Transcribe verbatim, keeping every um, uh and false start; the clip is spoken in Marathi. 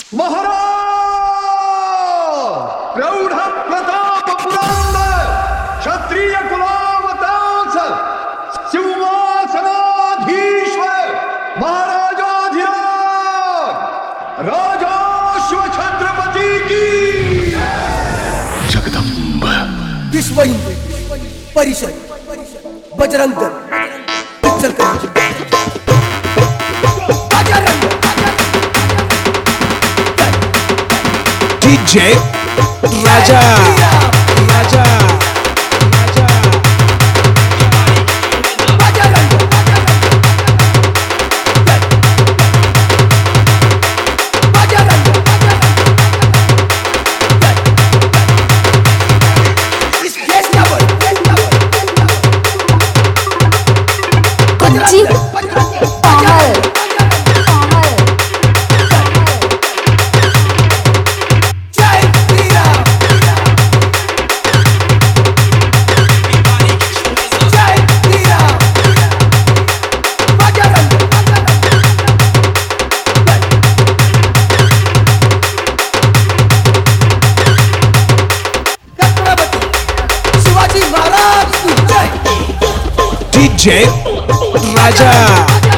महाराज प्रौढ प्रताप पुरंदर क्षत्रिय कुलावतांस सिंहासनाधीश्वर महाराजाधिराज राजाश्व छत्रपति की जगदंब विश्व हिंदू परिषद बजरंग दल इचलकरंजी बजरंग डीजे राजा राजा राजा बजरंग बजरंग इस देश का बोल कुंची पाहल जय श्री राम जय श्री राम बजरंग छत्रपति शिवाजी महाराज की जय डीजे राजा